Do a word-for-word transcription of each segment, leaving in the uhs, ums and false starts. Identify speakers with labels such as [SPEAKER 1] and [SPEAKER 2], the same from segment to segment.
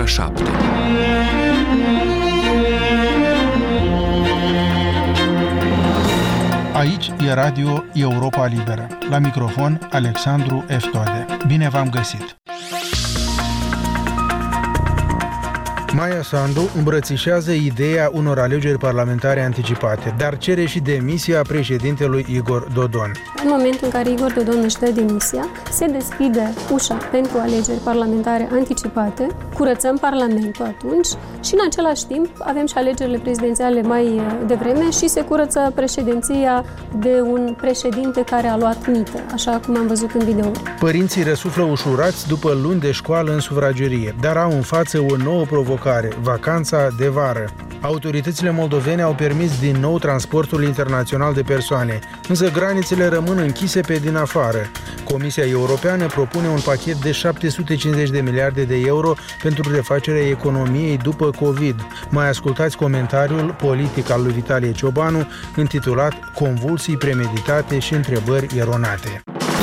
[SPEAKER 1] ora șapte.
[SPEAKER 2] Aici e Radio Europa Liberă. La microfon, Alexandru Eftode. Bine v-am găsit! Maia Sandu îmbrățișează ideea unor alegeri parlamentare anticipate, dar cere și demisia președintelui Igor Dodon.
[SPEAKER 3] În momentul în care Igor Dodon își dă demisia, se deschide ușa pentru alegeri parlamentare anticipate, curățăm Parlamentul atunci și în același timp avem și alegerile prezidențiale mai devreme și se curăță președinția de un președinte care a luat mită, așa cum am văzut în video.
[SPEAKER 2] Părinții răsuflă ușurați după luni de școală în sufragerie, dar au în față o nouă provocare. Vacanța de vară. Autoritățile moldovene au permis din nou transportul internațional de persoane, însă granițele rămân închise pe din afară. Comisia Europeană propune un pachet de șapte sute cincizeci de miliarde de euro pentru refacerea economiei după COVID. Mai ascultați comentariul politic al lui Vitalie Ciobanu, intitulat Convulsii premeditate și întrebări eronate.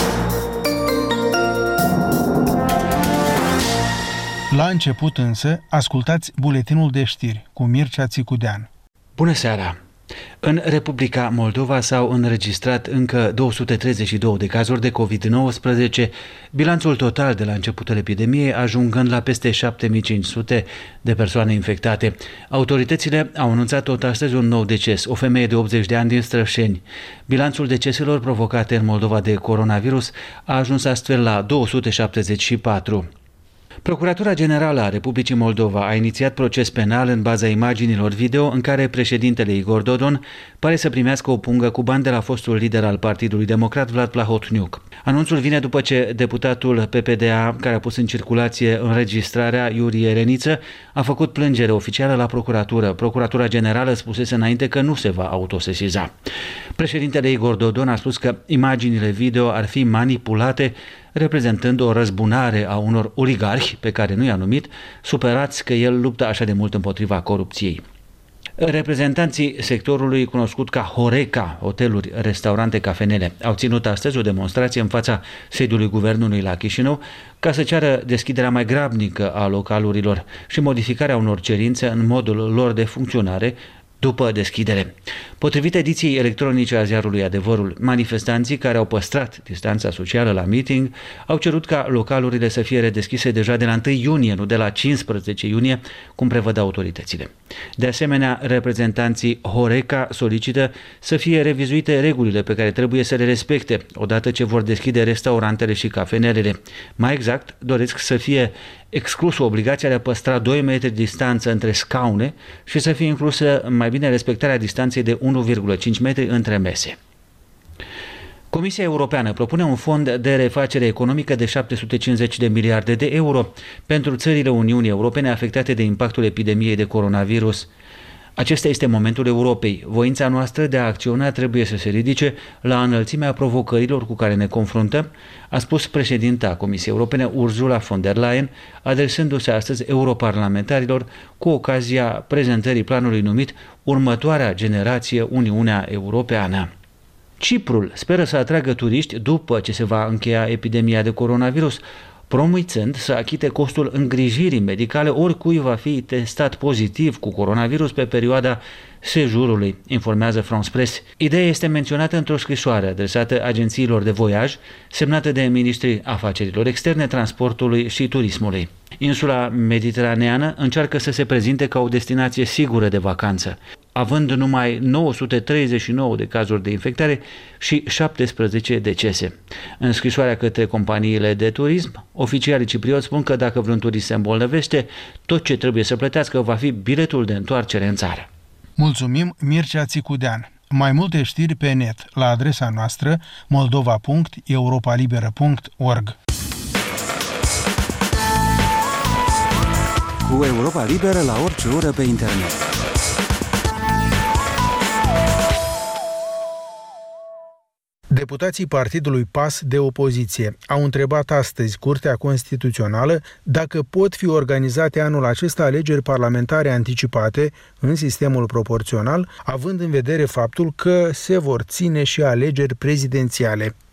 [SPEAKER 2] La început însă, ascultați buletinul de știri cu Mircea Țicudean.
[SPEAKER 4] Bună seara! În Republica Moldova s-au înregistrat încă două sute treizeci și două de cazuri de covid nouăsprezece, bilanțul total de la începutul epidemiei ajungând la peste șapte mii cinci sute de persoane infectate. Autoritățile au anunțat tot astăzi un nou deces, o femeie de optzeci de ani din Strășeni. Bilanțul deceselor provocate în Moldova de coronavirus a ajuns astfel la două sute șaptezeci și patru. Procuratura Generală a Republicii Moldova a inițiat proces penal în baza imaginilor video în care președintele Igor Dodon pare să primească o pungă cu bani de la fostul lider al Partidului Democrat Vlad Plahotniuc. Anunțul vine după ce deputatul P P D A, care a pus în circulație înregistrarea Iurie Reniță, a făcut plângere oficială la procuratură. Procuratura Generală spusese înainte că nu se va autosesiza. Președintele Igor Dodon a spus că imaginile video ar fi manipulate, reprezentând o răzbunare a unor oligarhi, pe care nu i-a numit, superați că el luptă așa de mult împotriva corupției. Reprezentanții sectorului cunoscut ca Horeca, hoteluri, restaurante, cafenele, au ținut astăzi o demonstrație în fața sediului guvernului la Chișinău ca să ceară deschiderea mai grabnică a localurilor și modificarea unor cerințe în modul lor de funcționare după deschidere. Potrivit ediției electronice a ziarului Adevărul, manifestanții care au păstrat distanța socială la meeting au cerut ca localurile să fie redeschise deja de la întâi iunie, nu de la cincisprezece iunie, cum prevăd autoritățile. De asemenea, reprezentanții Horeca solicită să fie revizuite regulile pe care trebuie să le respecte odată ce vor deschide restaurantele și cafenelele. Mai exact, doresc să fie exclusă obligația de a păstra doi metri distanță între scaune și să fie inclusă mai bine respectarea distanței de unu virgulă cinci metri între mese. Comisia Europeană propune un fond de refacere economică de șapte sute cincizeci de miliarde de euro pentru țările Uniunii Europene afectate de impactul epidemiei de coronavirus. Acesta este momentul Europei. Voința noastră de a acționa trebuie să se ridice la înălțimea provocărilor cu care ne confruntăm, a spus președinta Comisiei Europene Ursula von der Leyen, adresându-se astăzi europarlamentarilor cu ocazia prezentării planului numit Următoarea generație Uniunea Europeană. Ciprul speră să atragă turiști după ce se va încheia epidemia de coronavirus, promițând să achite costul îngrijirii medicale oricui va fi testat pozitiv cu coronavirus pe perioada sejurului, informează France Press. Ideea este menționată într-o scrisoare adresată agențiilor de voiaj, semnată de ministrii afacerilor externe, transportului și turismului. Insula mediteraneană încearcă să se prezinte ca o destinație sigură de vacanță, având numai nouă sute treizeci și nouă de cazuri de infectare și șaptesprezece decese. În scrisoarea către companiile de turism, oficialii ciprioți spun că dacă vreun turist se îmbolnăvește, tot ce trebuie să plătească va fi biletul de întoarcere în țară.
[SPEAKER 2] Mulțumim, Mircea Țicudean. Mai multe știri pe net la adresa noastră moldova punct europa liberă punct org.
[SPEAKER 5] Cu Europa Liberă la orice oră pe internet.
[SPEAKER 2] Deputații partidului P A S de opoziție au întrebat astăzi Curtea Constituțională dacă pot fi organizate anul acesta alegeri parlamentare anticipate în sistemul proporțional, având în vedere faptul că se vor ține și alegeri prezidențiale.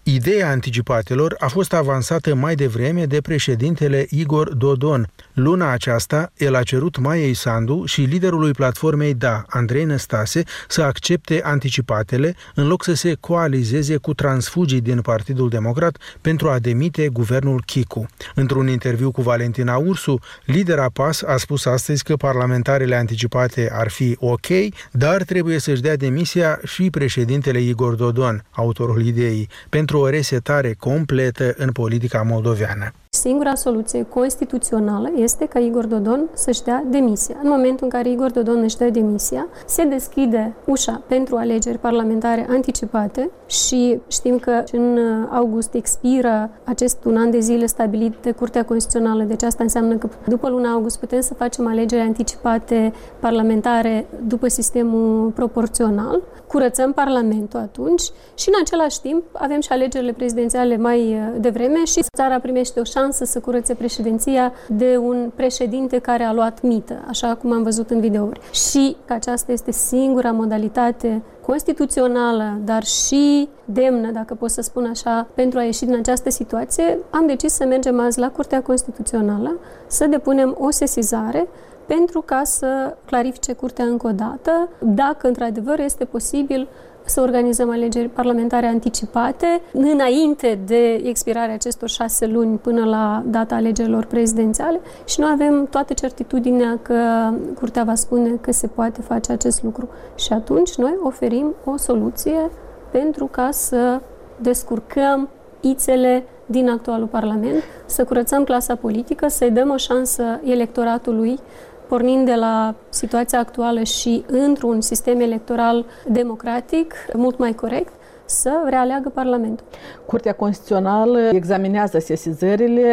[SPEAKER 2] Ideea anticipatelor a fost avansată mai devreme de președintele Igor Dodon. Luna aceasta, el a cerut Maiei Sandu și liderului platformei Da, Andrei Năstase, să accepte anticipatele în loc să se coalizeze cu transfugii din Partidul Democrat pentru a demite guvernul Chicu. Într-un interviu cu Valentina Ursu, lidera P A S a spus astăzi că parlamentarele anticipate ar fi ok, dar trebuie să-și dea demisia și președintele Igor Dodon, autorul ideii, pentru o resetare completă în politica moldoveană.
[SPEAKER 3] Singura soluție constituțională este ca Igor Dodon să-și dea demisia. În momentul în care Igor Dodon își dă demisia, se deschide ușa pentru alegeri parlamentare anticipate și știm că în august expiră acest un an de zile stabilit de Curtea Constituțională. Deci asta înseamnă că după luna august putem să facem alegeri anticipate parlamentare după sistemul proporțional. Curățăm Parlamentul atunci și în același timp avem și alegerile prezidențiale mai devreme și țara primește o șansă să curățe președinția de un președinte care a luat mită, așa cum am văzut în videouri. Și că aceasta este singura modalitate constituțională, dar și demnă, dacă pot să spun așa, pentru a ieși din această situație, am decis să mergem azi la Curtea Constituțională, să depunem o sesizare pentru ca să clarifice Curtea încă o dată dacă într-adevăr este posibil să organizăm alegeri parlamentare anticipate înainte de expirarea acestor șase luni până la data alegerilor prezidențiale și noi avem toată certitudinea că Curtea va spune că se poate face acest lucru. Și atunci noi oferim o soluție pentru ca să descurcăm ițele din actualul Parlament, să curățăm clasa politică, să-i dăm o șansă electoratului pornind de la situația actuală și într-un sistem electoral democratic, mult mai corect, să realeagă Parlamentul.
[SPEAKER 1] Curtea Constituțională examinează sesizările,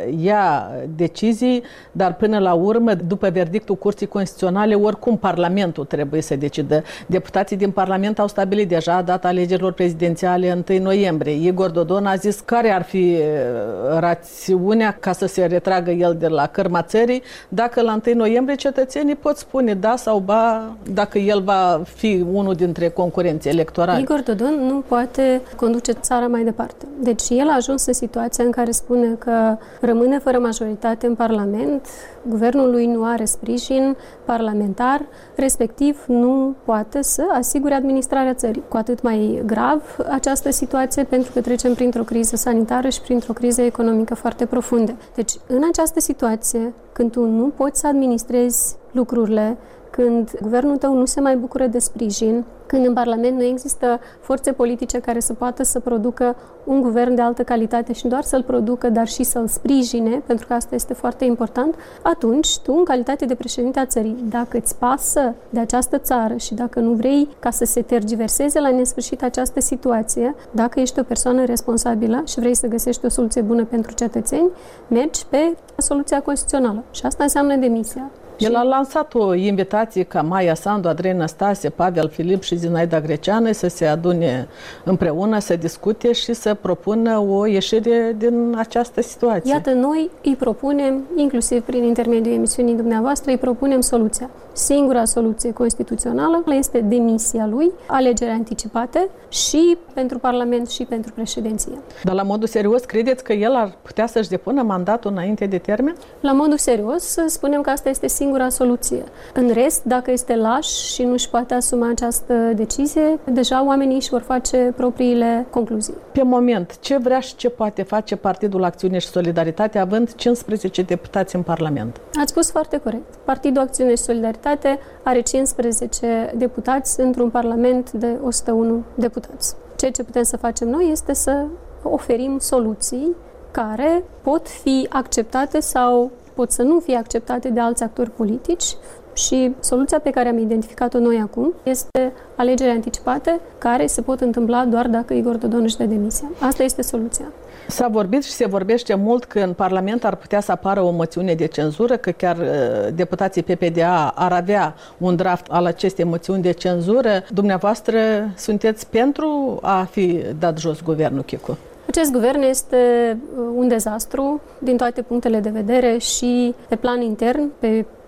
[SPEAKER 1] ia decizii, dar până la urmă, după verdictul Curții Constituționale, oricum Parlamentul trebuie să decidă. Deputații din Parlament au stabilit deja data alegerilor prezidențiale întâi noiembrie. Igor Dodon a zis care ar fi rațiunea ca să se retragă el de la cărma țării, dacă la întâi noiembrie cetățenii pot spune da sau ba, dacă el va fi unul dintre concurenții electorali.
[SPEAKER 3] Igor Dodon nu poate conduce țara mai departe. Deci el a ajuns în situația în care spune că rămâne fără majoritate în Parlament, guvernul lui nu are sprijin parlamentar, respectiv nu poate să asigure administrarea țării. Cu atât mai grav această situație pentru că trecem printr-o criză sanitară și printr-o criză economică foarte profundă. Deci în această situație, când tu nu poți să administrezi lucrurile, când guvernul tău nu se mai bucură de sprijin, când în Parlament nu există forțe politice care să poată să producă un guvern de altă calitate și nu doar să-l producă, dar și să-l sprijine, pentru că asta este foarte important, atunci tu, în calitate de președinte a țării, dacă îți pasă de această țară și dacă nu vrei ca să se tergiverseze la nesfârșit această situație, dacă ești o persoană responsabilă și vrei să găsești o soluție bună pentru cetățeni, mergi pe soluția constituțională. Și asta înseamnă demisia.
[SPEAKER 1] El a lansat o invitație ca Maia Sandu, Andrei Năstase, Pavel Filip și Zinaida Greceană să se adune împreună, să discute și să propună o ieșire din această situație.
[SPEAKER 3] Iată, noi îi propunem, inclusiv prin intermediul emisiunii dumneavoastră, îi propunem soluția. Singura soluție constituțională este demisia lui, alegeri anticipate și pentru Parlament și pentru președinție.
[SPEAKER 1] Dar la modul serios, credeți că el ar putea să-și depună mandatul înainte de termen?
[SPEAKER 3] La modul serios, spunem că asta este singura soluție. În rest, dacă este laș și nu își poate asuma această decizie, deja oamenii își vor face propriile concluzii.
[SPEAKER 1] Pe moment, ce vrea și ce poate face Partidul Acțiune și Solidaritate, având cincisprezece deputați în Parlament?
[SPEAKER 3] Ați spus foarte corect. Partidul Acțiune și Solidaritate are cincisprezece deputați într-un Parlament de o sută unu deputați. Ceea ce putem să facem noi este să oferim soluții care pot fi acceptate sau pot să nu fie acceptate de alți actori politici și soluția pe care am identificat-o noi acum este alegeri anticipate care se pot întâmpla doar dacă Igor Dodon își dă demisia. Asta este soluția.
[SPEAKER 1] S-a vorbit și se vorbește mult că în Parlament ar putea să apară o moțiune de cenzură, că chiar deputații P P D A ar avea un draft al acestei moțiuni de cenzură. Dumneavoastră sunteți pentru a fi dat jos guvernul Chicu?
[SPEAKER 3] Acest guvern este un dezastru din toate punctele de vedere și pe plan intern, pe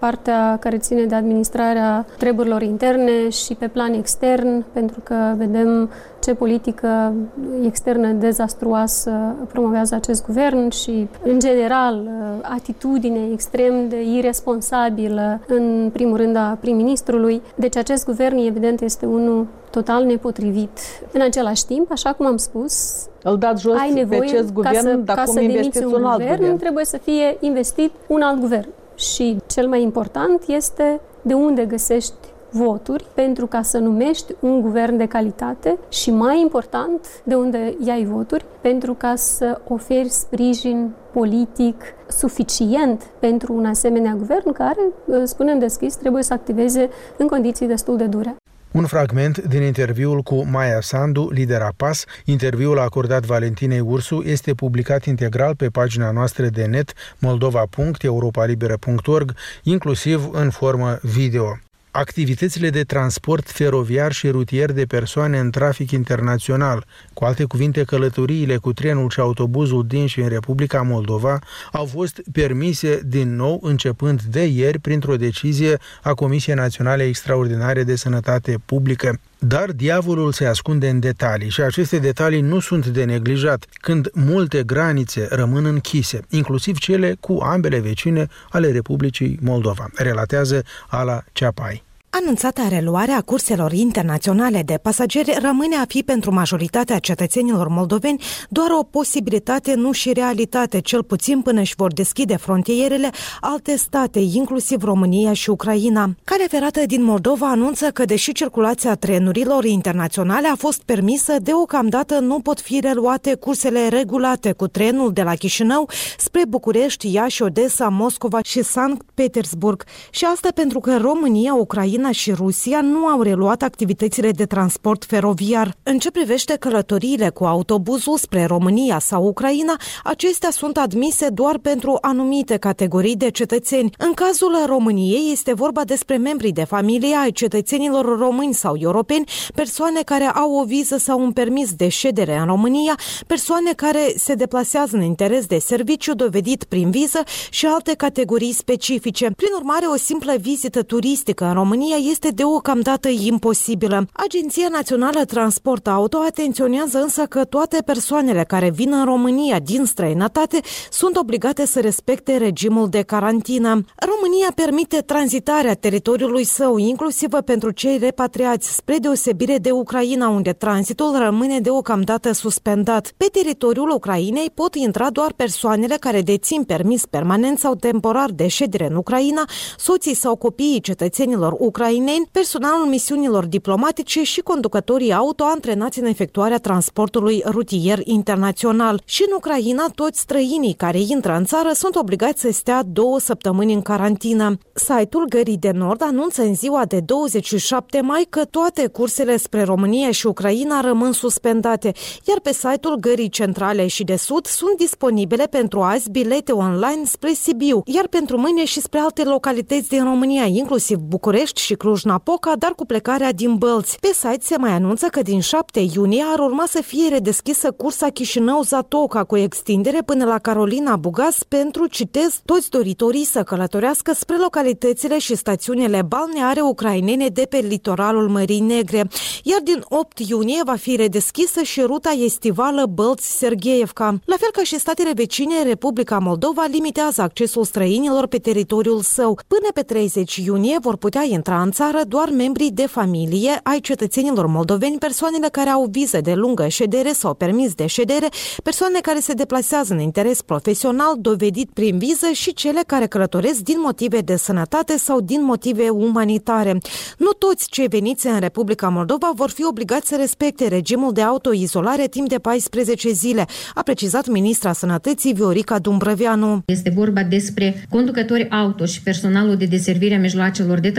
[SPEAKER 3] partea care ține de administrarea treburilor interne și pe plan extern, pentru că vedem ce politică externă dezastruoasă promovează acest guvern și, în general, atitudine extrem de irresponsabilă, în primul rând, a prim-ministrului. Deci acest guvern, evident, este unul total nepotrivit. În același timp, așa cum am spus,
[SPEAKER 1] îl dați jos
[SPEAKER 3] ai nevoie
[SPEAKER 1] pe acest guvern,
[SPEAKER 3] ca să,
[SPEAKER 1] dar
[SPEAKER 3] ca
[SPEAKER 1] cum
[SPEAKER 3] să
[SPEAKER 1] investiți
[SPEAKER 3] un,
[SPEAKER 1] un alt
[SPEAKER 3] guvern,
[SPEAKER 1] guvern?
[SPEAKER 3] Trebuie să fie investit un alt guvern. Și cel mai important este de unde găsești voturi pentru ca să numești un guvern de calitate și, mai important, de unde iai voturi pentru ca să oferi sprijin politic suficient pentru un asemenea guvern care, spunem deschis, trebuie să activeze în condiții destul de dure.
[SPEAKER 2] Un fragment din interviul cu Maia Sandu, lidera P A S, interviul acordat Valentinei Ursu, este publicat integral pe pagina noastră de net moldova punct europa liberă punct org, inclusiv în formă video. Activitățile de transport feroviar și rutier de persoane în trafic internațional, cu alte cuvinte călătoriile cu trenul și autobuzul din și în Republica Moldova, au fost permise din nou începând de ieri printr-o decizie a Comisiei Naționale Extraordinare de Sănătate Publică. Dar diavolul se ascunde în detalii și aceste detalii nu sunt de neglijat când multe granițe rămân închise, inclusiv cele cu ambele vecine ale Republicii Moldova, relatează Ala Ceapai.
[SPEAKER 6] Anunțata reluare a curselor internaționale de pasageri rămâne a fi pentru majoritatea cetățenilor moldoveni doar o posibilitate, nu și realitate, cel puțin până își vor deschide frontierele alte state, inclusiv România și Ucraina. Calea ferată din Moldova anunță că, deși circulația trenurilor internaționale a fost permisă, deocamdată nu pot fi reluate cursele regulate cu trenul de la Chișinău spre București, Iași, Odessa, Moscova și Sankt Petersburg. Și asta pentru că România, Ucraina și Rusia nu au reluat activitățile de transport feroviar. În ce privește călătoriile cu autobuzul spre România sau Ucraina, acestea sunt admise doar pentru anumite categorii de cetățeni. În cazul României este vorba despre membrii de familie ai cetățenilor români sau europeni, persoane care au o viză sau un permis de ședere în România, persoane care se deplasează în interes de serviciu dovedit prin viză și alte categorii specifice. Prin urmare, o simplă vizită turistică în România este deocamdată imposibilă. Agenția Națională Transport Auto atenționează însă că toate persoanele care vin în România din străinătate sunt obligate să respecte regimul de carantină. România permite tranzitarea teritoriului său, inclusiv pentru cei repatriați, spre deosebire de Ucraina, unde tranzitul rămâne deocamdată suspendat. Pe teritoriul Ucrainei pot intra doar persoanele care dețin permis permanent sau temporar de ședere în Ucraina, soții sau copiii cetățenilor ucraineni, personalul misiunilor diplomatice și conducătorii auto antrenați în efectuarea transportului rutier internațional. Și în Ucraina, toți străinii care intră în țară sunt obligați să stea două săptămâni în carantină. Site-ul Gării de Nord anunță în ziua de douăzeci și șapte mai că toate cursele spre România și Ucraina rămân suspendate, iar pe site-ul Gării Centrale și de Sud sunt disponibile pentru azi bilete online spre Sibiu, iar pentru mâine și spre alte localități din România, inclusiv București și Cluj-Napoca, dar cu plecarea din Bălți. Pe site se mai anunță că din șapte iunie ar urma să fie redeschisă cursa Chișinău-Zatoca cu extindere până la Carolina Bugaz pentru, citez, toți doritorii să călătorească spre localitățile și stațiunile balneare ucrainene de pe litoralul Mării Negre. Iar din opt iunie va fi redeschisă și ruta estivală Bălți-Sergeievca. La fel ca și statele vecine, Republica Moldova limitează accesul străinilor pe teritoriul său. Până pe treizeci iunie vor putea intra în țară doar membrii de familie ai cetățenilor moldoveni, persoanele care au viză de lungă ședere sau permis de ședere, persoane care se deplasează în interes profesional dovedit prin viză și cele care călătoresc din motive de sănătate sau din motive umanitare. Nu toți cei veniți în Republica Moldova vor fi obligați să respecte regimul de autoizolare timp de paisprezece zile, a precizat ministra Sănătății Viorica Dumbrăveanu.
[SPEAKER 7] Este vorba despre conducători auto și personalul de deservire a mijloacelor de transport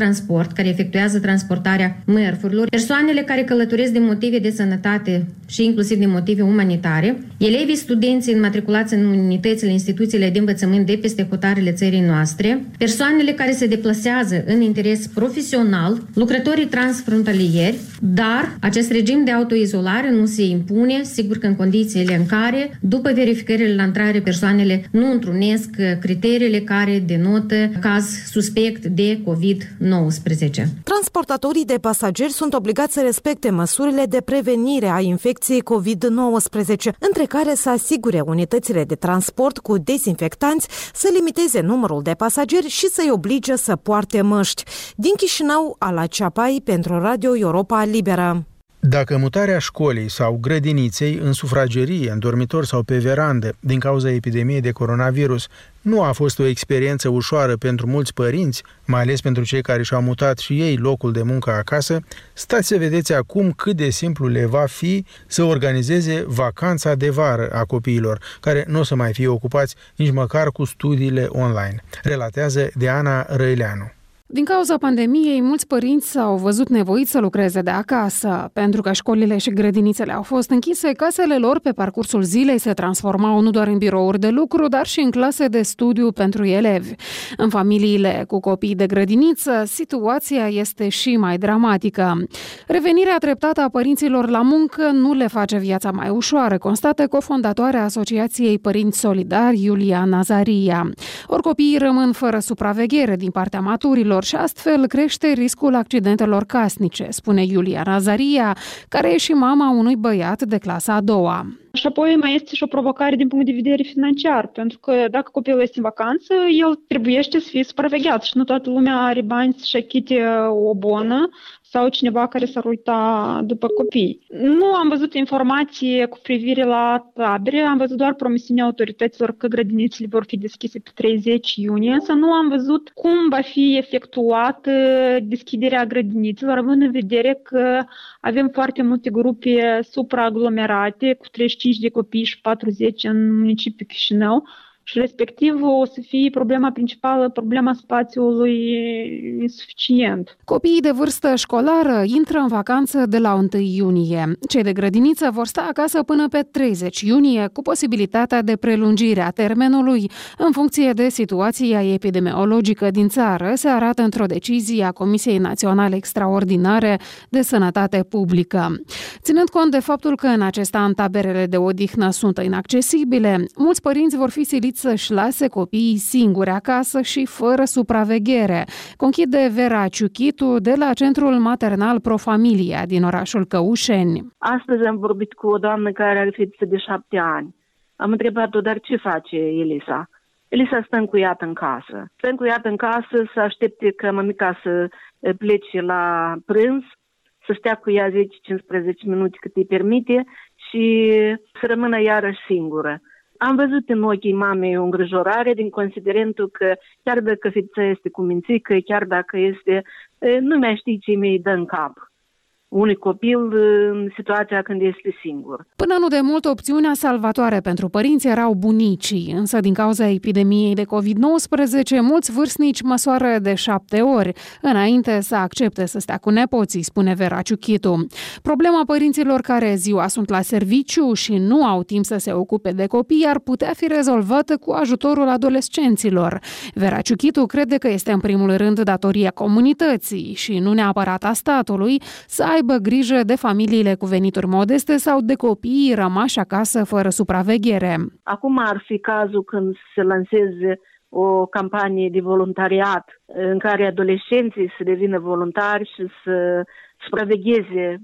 [SPEAKER 7] transport care efectuează transportarea mărfurilor, persoanele care călătoresc din motive de sănătate și inclusiv din motive umanitare, elevii, studenții înmatriculați în unitățile, instituțiile de învățământ de peste hotarele țării noastre, persoanele care se deplasează în interes profesional, lucrătorii transfrontalieri, dar acest regim de autoizolare nu se impune, sigur că în condițiile în care, după verificările la intrare, persoanele nu întrunesc criteriile care denotă caz suspect de covid nouăsprezece.
[SPEAKER 6] Transportatorii de pasageri sunt obligați să respecte măsurile de prevenire a infecției covid nouăsprezece, între care să asigure unitățile de transport cu dezinfectanți, să limiteze numărul de pasageri și să-i oblige să poarte măști. Din Chișinău, Ala Ceapai pentru Radio Europa Liberă.
[SPEAKER 2] Dacă mutarea școlii sau grădiniței în sufragerie, în dormitor sau pe verandă, din cauza epidemiei de coronavirus, nu a fost o experiență ușoară pentru mulți părinți, mai ales pentru cei care și-au mutat și ei locul de muncă acasă, stați să vedeți acum cât de simplu le va fi să organizeze vacanța de vară a copiilor, care nu o să mai fie ocupați nici măcar cu studiile online, relatează Diana Răileanu.
[SPEAKER 8] Din cauza pandemiei, mulți părinți s-au văzut nevoiți să lucreze de acasă. Pentru că școlile și grădinițele au fost închise, casele lor pe parcursul zilei se transformau nu doar în birouri de lucru, dar și în clase de studiu pentru elevi. În familiile cu copii de grădiniță, situația este și mai dramatică. Revenirea treptată a părinților la muncă nu le face viața mai ușoară, constată cofondatoarea Asociației Părinți Solidari, Iulia Nazaria. Ori copiii rămân fără supraveghere din partea maturilor și astfel crește riscul accidentelor casnice, spune Iulia Nazaria, care e și mama unui băiat de clasa a doua.
[SPEAKER 9] Și apoi mai este și o provocare din punct de vedere financiar, pentru că dacă copilul este în vacanță, el trebuie să fie supravegheat și nu toată lumea are bani să-și achite o bonă sau cineva care s-ar uita după copii. Nu am văzut informații cu privire la tabere, am văzut doar promisiunea autorităților că grădinițele vor fi deschise pe treizeci iunie, însă nu am văzut cum va fi efectuată deschiderea grădinițelor, având în vedere că avem foarte multe grupe supraaglomerate, cu treizeci și cinci de copii și patruzeci în municipiul Chișinău, și respectiv o să fie problema principală, problema spațiului insuficient.
[SPEAKER 8] Copiii de vârstă școlară intră în vacanță de la întâi iunie. Cei de grădiniță vor sta acasă până pe treizeci iunie, cu posibilitatea de prelungire a termenului în funcție de situația epidemiologică din țară, se arată într-o decizie a Comisiei Naționale Extraordinare de Sănătate Publică. Ținând cont de faptul că în acest an taberele de odihnă sunt inaccesibile, mulți părinți vor fi siliți să-și lase copiii singuri acasă și fără supraveghere, conchide Vera Ciuchitu de la Centrul Maternal Profamilia din orașul Căușeni.
[SPEAKER 10] Astăzi am vorbit cu o doamnă care are fetiță de șapte ani. Am întrebat-o, dar ce face Elisa? Elisa stă încuiată în casă. Stă încuiată în casă să aștepte ca mămica să plece la prânz, să stea cu ea zece cincisprezece minute cât îi permite și să rămână iarăși singură. Am văzut în ochii mamei o îngrijorare din considerentul că chiar dacă fetița este cu mințică, chiar dacă este, nu mai știi ce mi-i dă în cap unui copil în situația când este singur.
[SPEAKER 8] Până nu de mult, opțiunea salvatoare pentru părinți erau bunicii, însă din cauza epidemiei de covid nouăsprezece, mulți vârstnici măsoară de șapte ori, înainte să accepte să stea cu nepoții, spune Vera Ciuchitu. Problema părinților care ziua sunt la serviciu și nu au timp să se ocupe de copii ar putea fi rezolvată cu ajutorul adolescenților. Vera Ciuchitu crede că este în primul rând datoria comunității și nu neapărat a statului să aibă grijă de familiile cu venituri modeste sau de copiii rămași acasă fără supraveghere.
[SPEAKER 10] Acum ar fi cazul când se lanseze o campanie de voluntariat în care adolescenții să devină voluntari și să supravegheze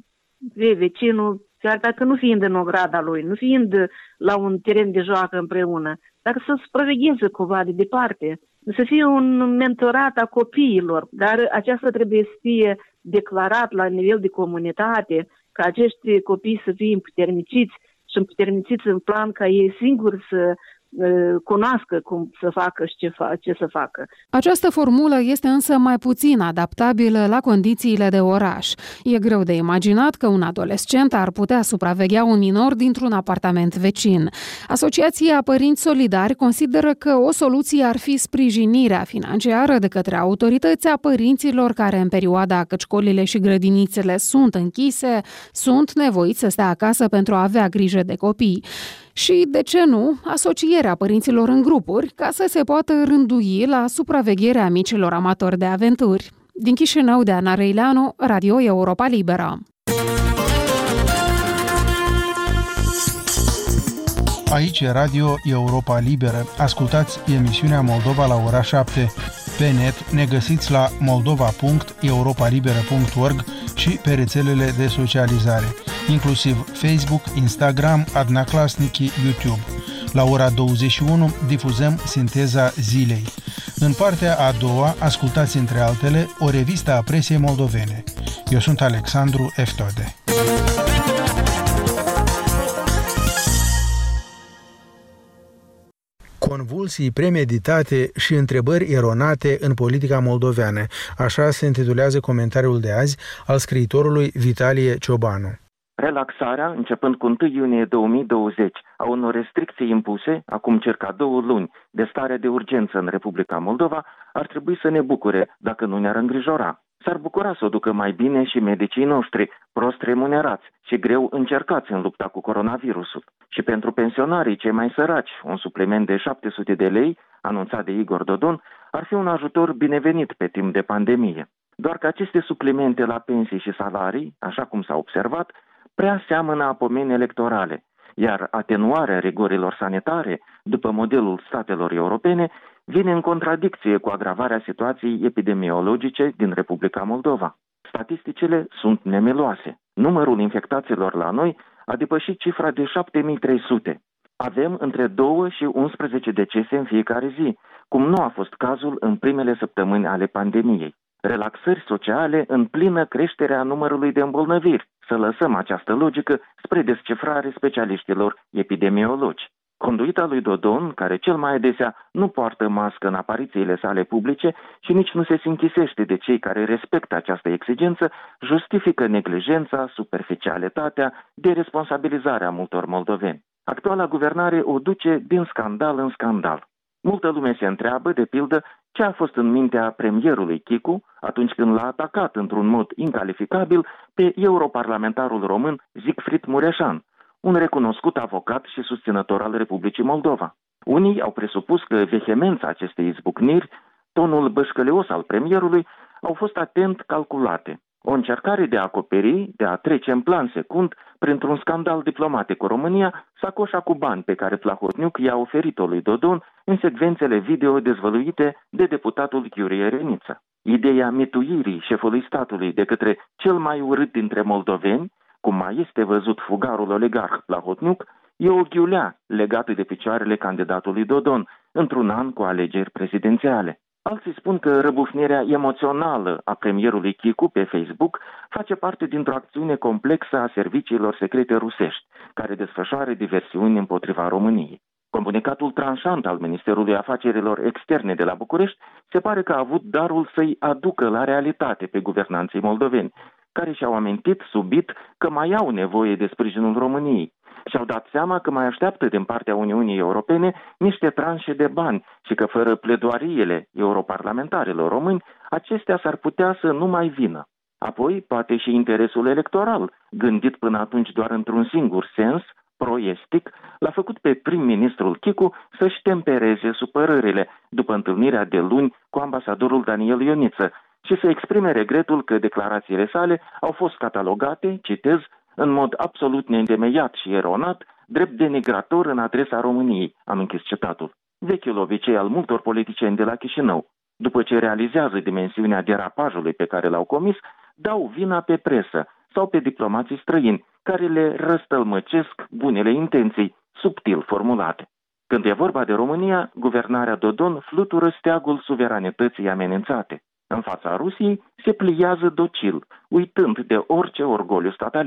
[SPEAKER 10] vecinul, chiar dacă nu fiind în ograda lui, nu fiind la un teren de joacă împreună, dar să supravegheze cumva de departe. Să fie un mentorat a copiilor, dar aceasta trebuie să fie declarat la nivel de comunitate, ca acești copii să fie împuterniciți și împuterniciți în plan ca ei singuri să cunoască cum să facă și ce, fa- ce să facă.
[SPEAKER 8] Această formulă este însă mai puțin adaptabilă la condițiile de oraș. E greu de imaginat că un adolescent ar putea supraveghea un minor dintr-un apartament vecin. Asociația Părinți Solidari consideră că o soluție ar fi sprijinirea financiară de către autorități a părinților care în perioada cât școlile și grădinițele sunt închise, sunt nevoiți să stea acasă pentru a avea grijă de copii. Și, de ce nu, asocierea părinților în grupuri ca să se poată rândui la supravegherea micilor amatori de aventuri. Din Chișinău, de Ana Reileanu, Radio Europa Liberă.
[SPEAKER 2] Aici e Radio Europa Liberă. Ascultați emisiunea Moldova la ora șapte. Pe net ne găsiți la moldova punct europa liberă punct org și pe rețelele de socializare, inclusiv Facebook, Instagram, Adnaclasnici, YouTube. La ora douăzeci și unu difuzăm Sinteza Zilei. În partea a doua ascultați, între altele, o revistă a presiei moldovene. Eu sunt Alexandru Eftode. Convulsii premeditate și întrebări eronate în politica moldoveană. Așa se intitulează comentariul de azi al scriitorului Vitalie Ciobanu.
[SPEAKER 11] Relaxarea, începând cu întâi iunie două mii douăzeci, a unor restricții impuse, acum circa două luni, de stare de urgență în Republica Moldova, ar trebui să ne bucure, dacă nu ne-ar îngrijora. S-ar bucura să o ducă mai bine și medicii noștri, prost remunerați și greu încercați în lupta cu coronavirusul. Și pentru pensionarii cei mai săraci, un supliment de șapte sute de lei, anunțat de Igor Dodon, ar fi un ajutor binevenit pe timp de pandemie. Doar că aceste suplimente la pensii și salarii, așa cum s-a observat, prea seamănă a pomeni electorale, iar atenuarea rigorilor sanitare, după modelul statelor europene, vine în contradicție cu agravarea situației epidemiologice din Republica Moldova. Statisticile sunt nemeloase. Numărul infectaților la noi a depășit cifra de șapte mii trei sute. Avem între două și unsprezece decese în fiecare zi, cum nu a fost cazul în primele săptămâni ale pandemiei. Relaxări sociale în plină creștere a numărului de îmbolnăviri. Să lăsăm această logică spre descifrare specialiștilor epidemiologi. Conduita lui Dodon, care cel mai adesea nu poartă mască în aparițiile sale publice și nici nu se sinchisește de cei care respectă această exigență, justifică neglijența, superficialitatea, deresponsabilizarea multor moldoveni. Actuala guvernare o duce din scandal în scandal. Multă lume se întreabă, de pildă, ce a fost în mintea premierului Chicu atunci când l-a atacat într-un mod incalificabil pe europarlamentarul român Siegfried Mureșan, un recunoscut avocat și susținător al Republicii Moldova. Unii au presupus că vehemența acestei izbucniri, tonul bășcăleos al premierului, au fost atent calculate. O încercare de a acoperi, de a trece în plan secund, printr-un scandal diplomatic cu România, sacoșa cu bani pe care Plahotniuc i-a oferit-o lui Dodon în secvențele video dezvăluite de deputatul Iurie Reniță. Ideea mituirii șefului statului de către cel mai urât dintre moldoveni, cum mai este văzut fugarul oligarh Plahotniuc, e o ghiulea legată de picioarele candidatului Dodon într-un an cu alegeri prezidențiale. Alții spun că răbufnirea emoțională a premierului Chicu pe Facebook face parte dintr-o acțiune complexă a serviciilor secrete rusești, care desfășoară diversiuni împotriva României. Comunicatul tranșant al Ministerului Afacerilor Externe de la București se pare că a avut darul să-i aducă la realitate pe guvernanții moldoveni, care și-au amintit subit că mai au nevoie de sprijinul României. Și-au dat seama că mai așteaptă din partea Uniunii Europene niște tranșe de bani și că fără pledoariile europarlamentarilor români, acestea s-ar putea să nu mai vină. Apoi, poate și interesul electoral, gândit până atunci doar într-un singur sens, pro-estic, l-a făcut pe prim-ministrul Chicu să-și tempereze supărările după întâlnirea de luni cu ambasadorul Daniel Ioniță și să exprime regretul că declarațiile sale au fost catalogate, citez, în mod absolut neîntemeiat și eronat, drept denigrator în adresa României, am închis citatul. Vechiul obicei al multor politicieni de la Chișinău, după ce realizează dimensiunea derapajului pe care l-au comis, dau vina pe presă sau pe diplomații străini, care le răstălmăcesc bunele intenții, subtil formulate. Când e vorba de România, guvernarea Dodon flutură steagul suveranității amenințate. În fața Rusiei se pliază docil, uitând de orice orgoliu statalist.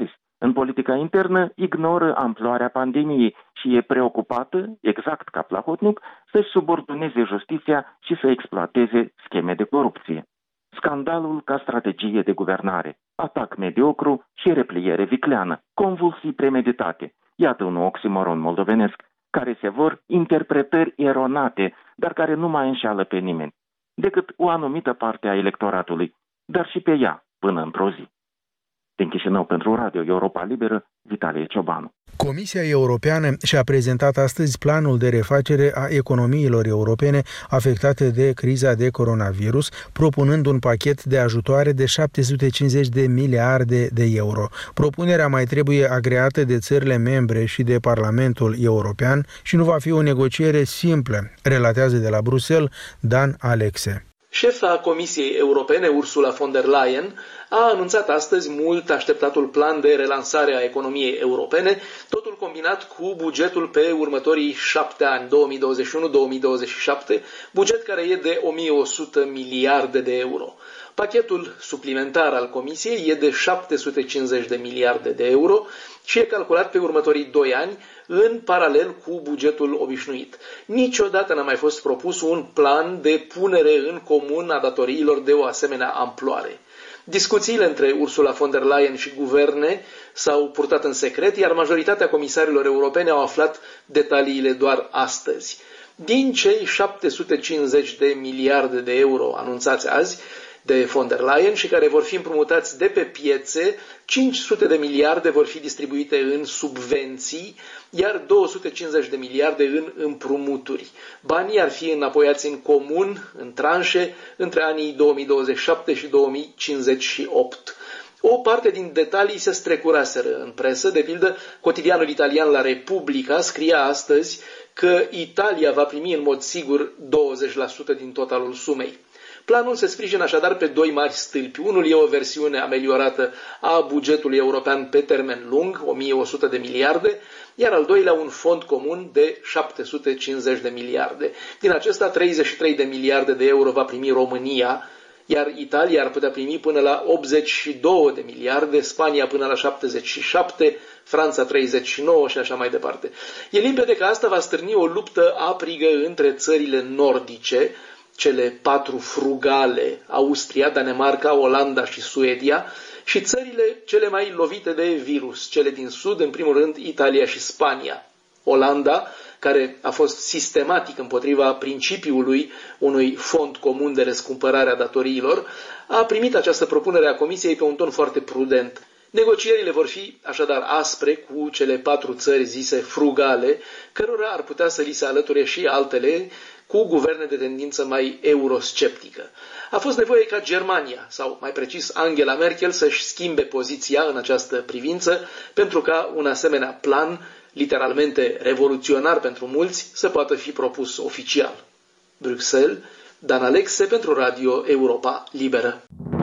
[SPEAKER 11] În politica internă ignoră amploarea pandemiei și e preocupată, exact ca Plahotniuc, să-și subordoneze justiția și să exploateze scheme de corupție. Scandalul ca strategie de guvernare, atac mediocru și repliere vicleană, convulsii premeditate. Iată un oximoron moldovenesc, care se vor interpretări eronate, dar care nu mai înșeală pe nimeni, decât o anumită parte a electoratului, dar și pe ea până într-o zi. Din Chișinău pentru Radio Europa Liberă, Vitalie Ciobanu.
[SPEAKER 2] Comisia Europeană și-a prezentat astăzi planul de refacere a economiilor europene afectate de criza de coronavirus, propunând un pachet de ajutoare de șapte sute cincizeci de miliarde de euro. Propunerea mai trebuie agreată de țările membre și de Parlamentul European și nu va fi o negociere simplă, relatează de la Bruxelles Dan Alexe.
[SPEAKER 12] Șefa Comisiei Europene, Ursula von der Leyen, a anunțat astăzi mult așteptatul plan de relansare a economiei europene, totul combinat cu bugetul pe următorii șapte ani, două mii douăzeci și unu două mii douăzeci și șapte, buget care e de o mie o sută miliarde de euro. Pachetul suplimentar al Comisiei e de șapte sute cincizeci de miliarde de euro și e calculat pe următorii doi ani, în paralel cu bugetul obișnuit. Niciodată n-a mai fost propus un plan de punere în comun a datoriilor de o asemenea amploare. Discuțiile între Ursula von der Leyen și guverne s-au purtat în secret, iar majoritatea comisarilor europene au aflat detaliile doar astăzi. Din cei șapte sute cincizeci de miliarde de euro anunțați azi de von der Leyen și care vor fi împrumutați de pe piețe, cinci sute de miliarde vor fi distribuite în subvenții, iar două sute cincizeci de miliarde în împrumuturi. Banii ar fi înapoiați în comun, în tranșe, între anii două mii douăzeci și șapte și două mii cincizeci și opt. O parte din detalii se strecuraseră în presă, de pildă, cotidianul italian La Repubblica scria astăzi că Italia va primi în mod sigur douăzeci la sută din totalul sumei. Planul se sprijină așadar pe doi mari stâlpi. Unul e o versiune ameliorată a bugetului european pe termen lung, o mie o sută de miliarde, iar al doilea un fond comun de șapte sute cincizeci de miliarde. Din acesta, treizeci și trei de miliarde de euro va primi România, iar Italia ar putea primi până la optzeci și doi de miliarde, Spania până la șaptezeci și șapte, Franța treizeci și nouă și așa mai departe. E limpede că asta va stârni o luptă aprigă între țările nordice, cele patru frugale, Austria, Danemarca, Olanda și Suedia, și țările cele mai lovite de virus, cele din sud, în primul rând Italia și Spania. Olanda, care a fost sistematic împotriva principiului unui fond comun de răscumpărare a datoriilor, a primit această propunere a Comisiei pe un ton foarte prudent. Negocierile vor fi așadar aspre cu cele patru țări zise frugale, cărora ar putea să li se alăture și altele cu guverne de tendință mai eurosceptică. A fost nevoie ca Germania, sau mai precis Angela Merkel, să-și schimbe poziția în această privință, pentru ca un asemenea plan, literalmente revoluționar pentru mulți, să poată fi propus oficial. Bruxelles, Dan Alexe pentru Radio Europa Liberă.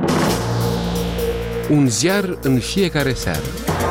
[SPEAKER 13] Un ziar în fiecare seară.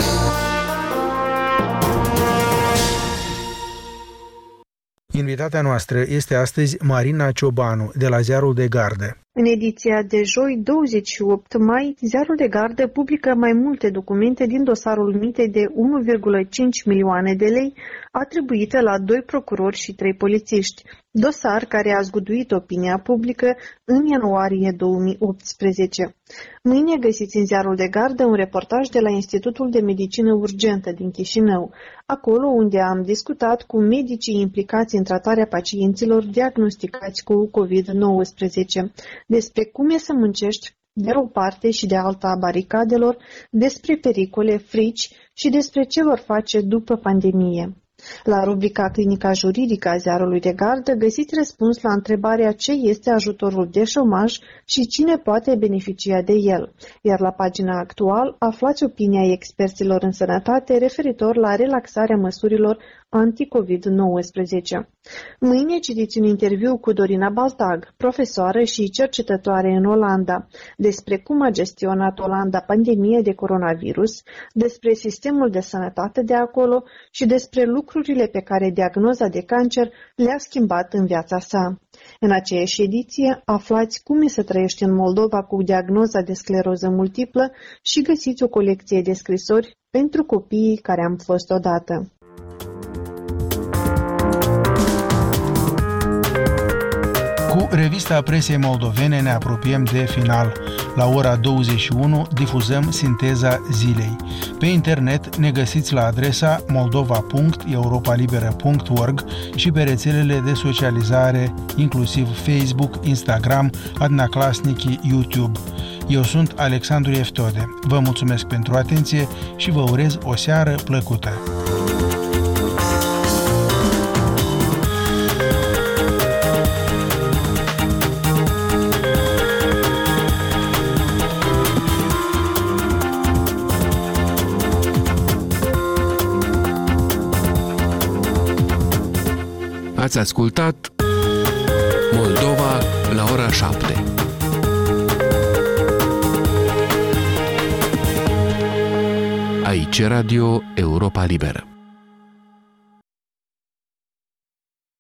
[SPEAKER 2] Invitata noastră este astăzi Marina Ciobanu, de la Ziarul de Gardă.
[SPEAKER 14] În ediția de joi, douăzeci și opt mai, Ziarul de Gardă publică mai multe documente din dosarul mitei de unu virgulă cinci milioane de lei atribuite la doi procurori și trei polițiști, dosar care a zguduit opinia publică în ianuarie două mii optsprezece. Mâine găsiți în Ziarul de Gardă un reportaj de la Institutul de Medicină Urgentă din Chișinău, acolo unde am discutat cu medicii implicați în tratarea pacienților diagnosticați cu covid nouăsprezece, despre cum e să muncești de o parte și de alta a baricadelor, despre pericole, frici și despre ce vor face după pandemie. La rubrica Clinica Juridică a Ziarului de Gardă găsiți răspuns la întrebarea ce este ajutorul de șomaj și cine poate beneficia de el, iar la pagina Actual aflați opinia experților în sănătate referitor la relaxarea măsurilor anti-covid nouăsprezece. Mâine citiți un interviu cu Dorina Baltag, profesoară și cercetătoare în Olanda, despre cum a gestionat Olanda pandemia de coronavirus, despre sistemul de sănătate de acolo și despre lucrurile pe care diagnoza de cancer le-a schimbat în viața sa. În aceeași ediție aflați cum e să trăiești în Moldova cu diagnoza de scleroză multiplă și găsiți o colecție de scrisori pentru copiii care am fost odată.
[SPEAKER 2] Cu revista presei moldovene ne apropiem de final. La ora douăzeci și unu difuzăm sinteza zilei. Pe internet ne găsiți la adresa moldova punct europa liberă punct org și pe rețelele de socializare, inclusiv Facebook, Instagram, Adnaclasnici, YouTube. Eu sunt Alexandru Eftode. Vă mulțumesc pentru atenție și vă urez o seară plăcută.
[SPEAKER 13] Ați ascultat Moldova la ora șapte. Aici Radio Europa Liberă.